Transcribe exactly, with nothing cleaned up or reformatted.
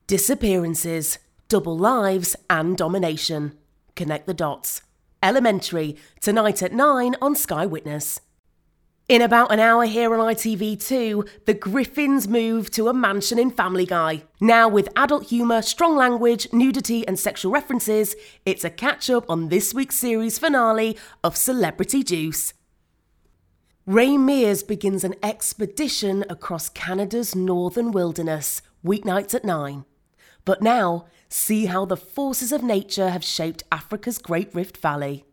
Disappearances, double lives and domination. Connect the dots. Elementary, tonight at nine on Sky Witness. In about an hour here on I T V two, the Griffins move to a mansion in Family Guy. Now with adult humour, strong language, nudity and sexual references, it's a catch-up on this week's series finale of Celebrity Juice. Ray Mears begins an expedition across Canada's northern wilderness, weeknights at nine. But now, see how the forces of nature have shaped Africa's Great Rift Valley.